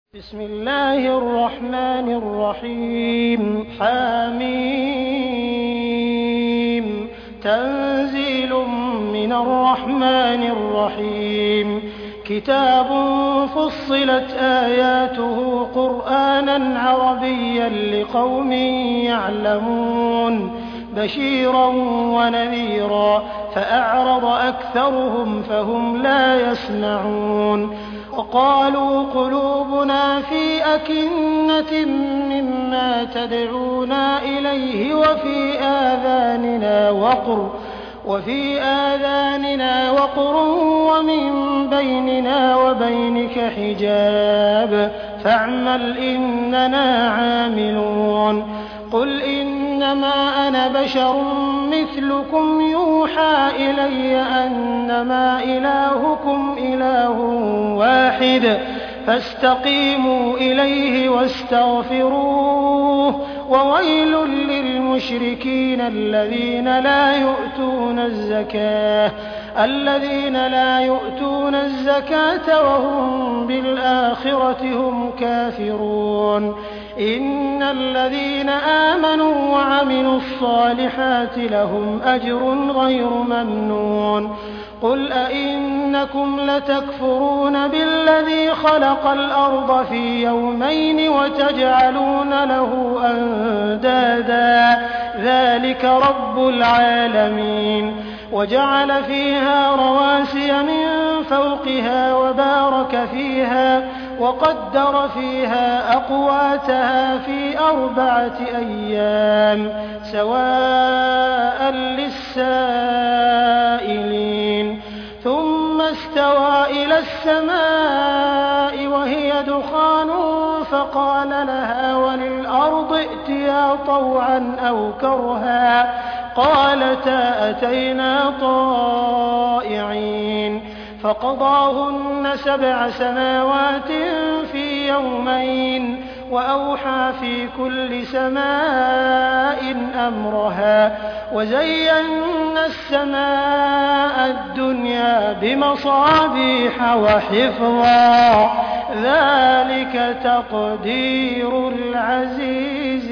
بسم الله الرحمن الرحيم حميم تنزيل من الرحمن الرحيم كتاب فصلت آياته قرآنا عربيا لقوم يعلمون بشيرا ونذيرا فأعرض أكثرهم فهم لا يسمعون وقالوا قلوبنا في أكنة مما تدعونا إليه وفي آذاننا وقر ومن بيننا وبينك حجاب فاعمل إننا عاملون قل إنما أنا بشر مثلكم يوحى إلي أنما إلهكم إله واحد فاستقيموا إليه واستغفروه وويل للمشركين الذين لا يؤتون الزكاة وهم بالآخرة هم كافرون إن الذين آمنوا وعملوا الصالحات لهم أجر غير ممنون قل أئنكم لتكفرون بالذي خلق الأرض في يومين وتجعلون له أندادا ذلك رب العالمين وجعل فيها رواسي من فوقها وبارك فيها وقدر فيها أقواتها في 4 أيام سواء للسائلين ثم استوى إلى السماء وهي دخان فقال لها وللأرض ائتيا طوعا أو كرها قالتا أتينا طائعين فقضاهن 7 سماوات في يومين وأوحى في كل سماء أمرها وزينا السماء الدنيا بمصابيح وحفظا ذلك تقدير العزيز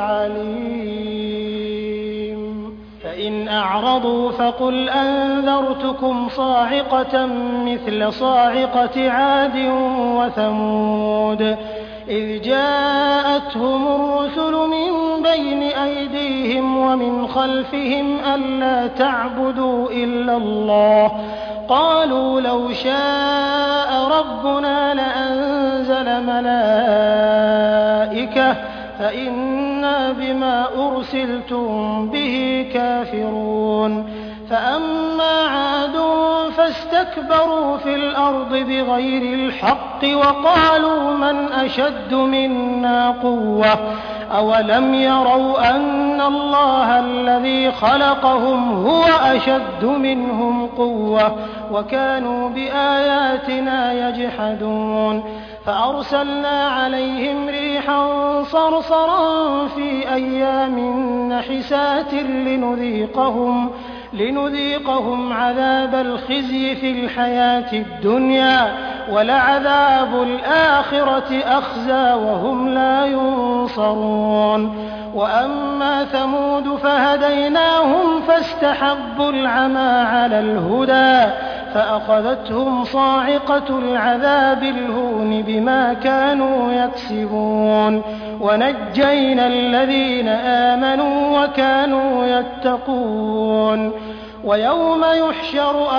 العليم فإن أعرضوا فقل أنذرتكم صاعقة مثل صاعقة عاد وثمود إذ جاءتهم الرسل من بين أيديهم ومن خلفهم ألا تعبدوا إلا الله قالوا لو شاء ربنا لأنزل ملائكة فإنا بما أرسلتم به كافرون فأما عاد فاستكبروا في الأرض بغير الحق وقالوا من أشد منا قوة أولم يروا أن الله الذي خلقهم هو أشد منهم قوة وكانوا بآياتنا يجحدون فأرسلنا عليهم ريحا صرصرا في أيام نحسات لنذيقهم عذاب الخزي في الحياة الدنيا ولعذاب الآخرة أخزى وهم لا ينصرون وأما ثمود فهديناهم فاستحبوا العمى على الهدى فأخذتهم صاعقة العذاب الهون بما كانوا يكسبون ونجينا الذين آمنوا وكانوا يتقون ويوم يحشر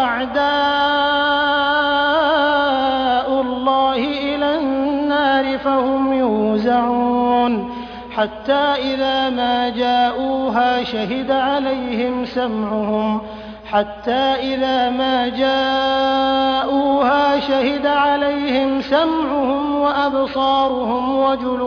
أعداء الله إلى النار فهم يوزعون حتى إذا ما جاءوها شهد عليهم سمعهم وأبصارهم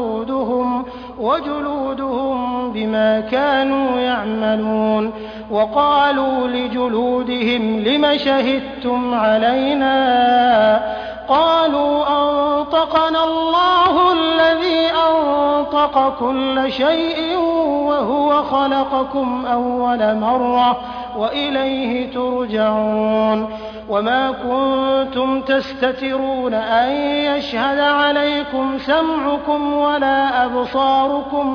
وجلودهم بما كانوا يعملون وقالوا لجلودهم لم شهدتم علينا قالوا أنطقنا الله الذي أنطق كل شيء وهو خلقكم أول مرة وإليه ترجعون وما كنتم تستترون أن يشهد عليكم سمعكم ولا أبصاركم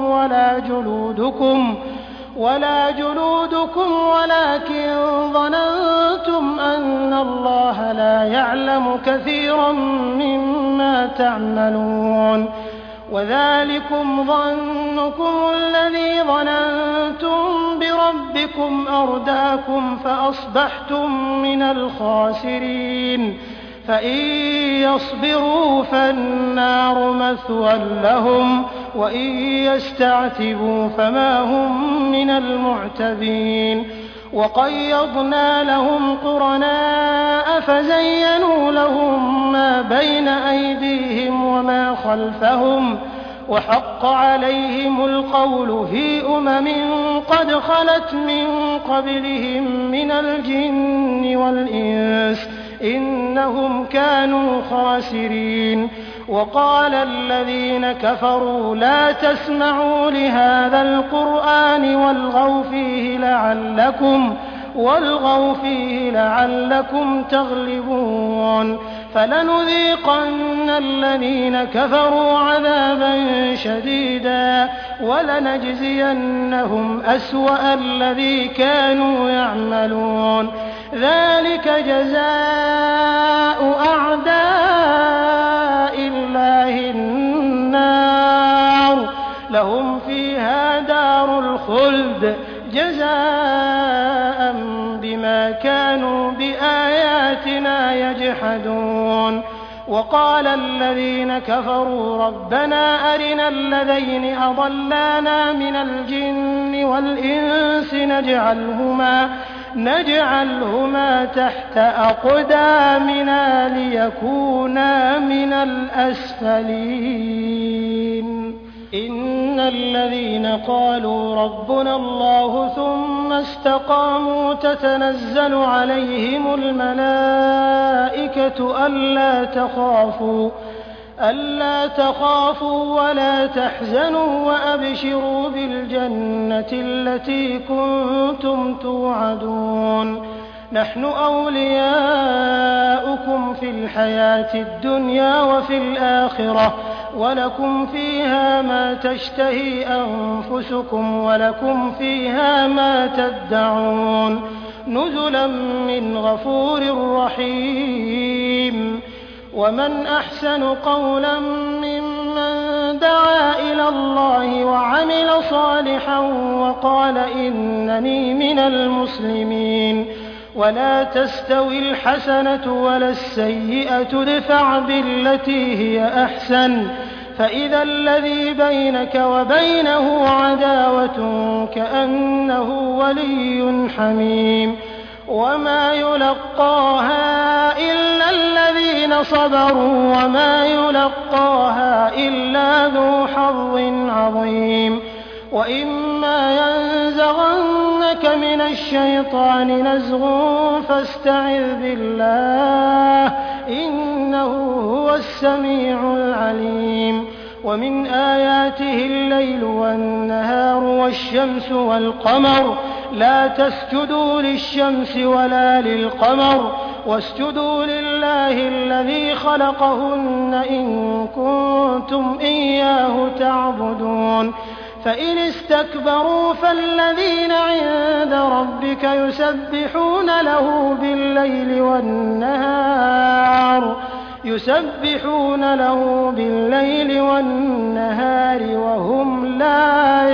ولا جلودكم ولكن ظننتم أن الله لا يعلم كثيرا مما تعملون وذلكم ظنكم الذي ظننتم بربكم أرداكم فأصبحتم من الخاسرين فإن يصبروا فالنار مثوى لهم وإن يستعتبوا فما هم من المعتبين وقيضنا لهم قرناء فزينوا لهم ما بين أيديهم وما خلفهم وحق عليهم القول في قد خلت من قبلهم من الجن والإنس إنهم كانوا خاسرين وقال الذين كفروا لا تسمعوا لهذا القرآن والغوا فيه لعلكم تغلبون فلنذيقن الذين كفروا عذابا شديدا ولنجزينهم أسوأ الذي كانوا يعملون ذلك جزاء أعداء الله النار لهم فيها دار الخلد جزاء بما كانوا بآياتنا يجحدون وقال الذين كفروا ربنا أرنا الذين أضلانا من الجن والإنس نجعلهما تحت أقدامنا ليكونا من الأسفلين إن الذين قالوا ربنا الله ثم استقاموا تتنزل عليهم الملائكة ألا تخافوا ولا تحزنوا وأبشروا بالجنة التي كنتم توعدون نحن أولياؤكم في الحياة الدنيا وفي الآخرة ولكم فيها ما تشتهي أنفسكم ولكم فيها ما تدعون نزلا من غفور رحيم ومن أحسن قولا ممن دعا إلى الله وعمل صالحا وقال إنني من المسلمين ولا تستوي الحسنة ولا السيئة ادفع بالتي هي أحسن فإذا الذي بينك وبينه عداوة كأنه ولي حميم وما يلقاها إلا الذين صبروا وما يلقاها إلا ذو حظ عظيم وإما ينزغنك من الشيطان نزغ فاستعذ بالله إنه هو السميع العليم ومن آياته الليل والنهار والشمس والقمر لا تسجدوا للشمس ولا للقمر واسجدوا لله الذي خلقهن إن كنتم إياه تعبدون فإن استكبروا فالذين عند ربك يسبحون له بالليل والنهار وهم لا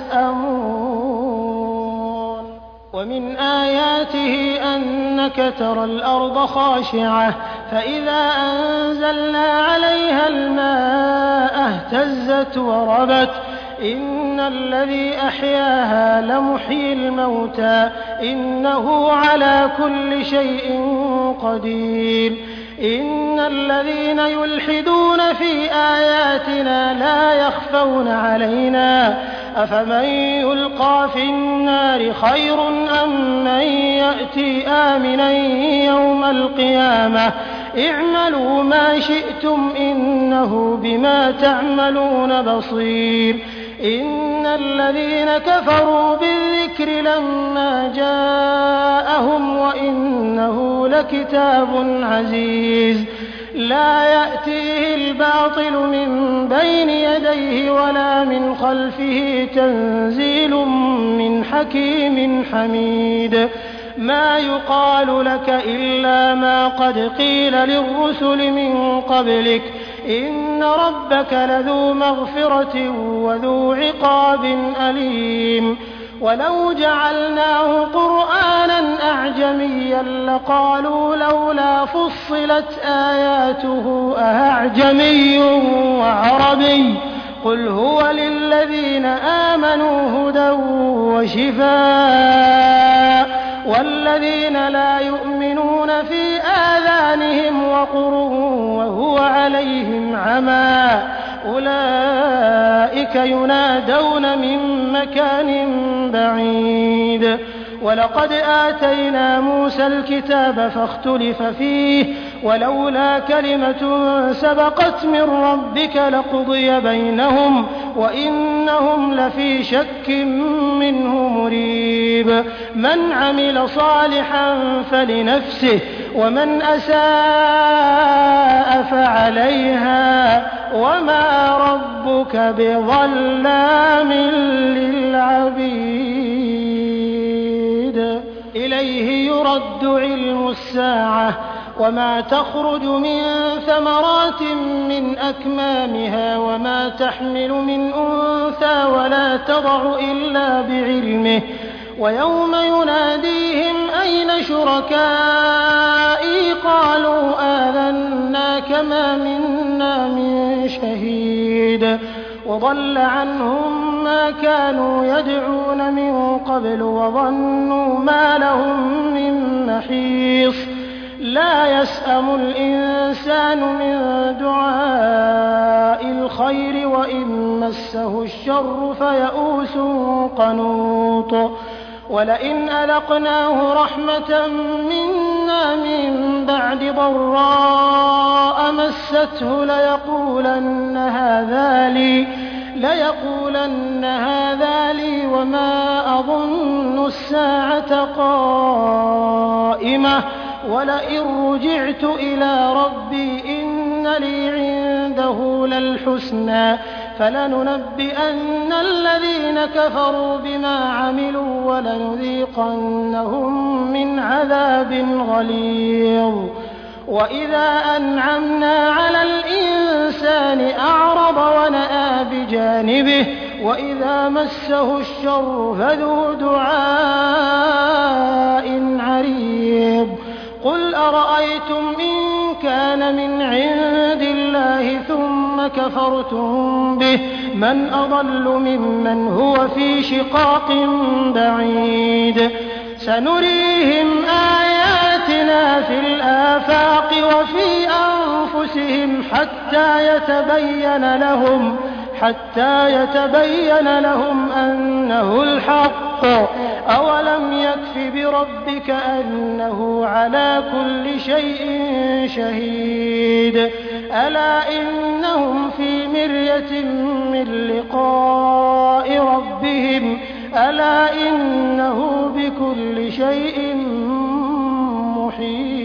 يسأمون ومن آياته أنك ترى الأرض خاشعة فإذا أنزلنا عليها الماء اهتزت وربت إن الذي أحياها لمحيي الموتى إنه على كل شيء قدير إن الذين يلحدون في آياتنا لا يخفون علينا أفمن يلقى في النار خير أم من يأتي آمنا يوم القيامة اعملوا ما شئتم إنه بما تعملون بصير إن الذين كفروا بالذكر لما جاءهم وإنه لكتاب عزيز لا يأتيه الباطل من بين يديه ولا من خلفه تنزيل من حكيم حميد ما يقال لك إلا ما قد قيل للرسل من قبلك إن ربك لذو مغفرة وذو عقاب أليم ولو جعلناه قرآنا أعجميا لقالوا لولا فصلت آياته أأعجمي وعربي قل هو للذين آمنوا هدى وشفاء والذين لا يؤمنون في آذانهم وقر وهو عليهم عمى أولئك ينادون من مكان بعيد ولقد آتينا موسى الكتاب فاختلف فيه ولولا كلمة سبقت من ربك لقضي بينهم وإنهم لفي شك منه مريب من عمل صالحا فلنفسه ومن أساء فعليها وما ربك بظلام للعبيد إليه يرد علم الساعة وما تخرج من ثمرات من أكمامها وما تحمل من أنثى ولا تضع إلا بعلمه ويوم يناديهم أين شركائي قالوا آذناك ما منا من شهيد وضل عنهم ما كانوا يدعون من قبل وظنوا ما لهم من محيص لا يسأم الإنسان من دعاء الخير وإن مسه الشر فيئوس قنوط ولئن أذقناه رحمة منا من بعد ضراء مسته ليقولن هذا لي وما أظن الساعة قائمة ولئن رجعت إلى ربي إن لي عنده للحسنى فلننبئن الذين كفروا بما عملوا ولنذيقنهم من عذاب غليظ وإذا أنعمنا على الإنسان أعرض ونأى بجانبه وإذا مسه الشر فذو دعاء عريض قل أرأيتم إن كان من عند الله ثم كفرتم به من أضل ممن هو في شقاق بعيد سنريهم آياتنا في الآفاق وفي أنفسهم حتى يتبين لهم أنه الحق أولم يكف بربك أنه على كل شيء شهيد ألا إنهم في مرية من لقاء ربهم ألا إنه بكل شيء محيط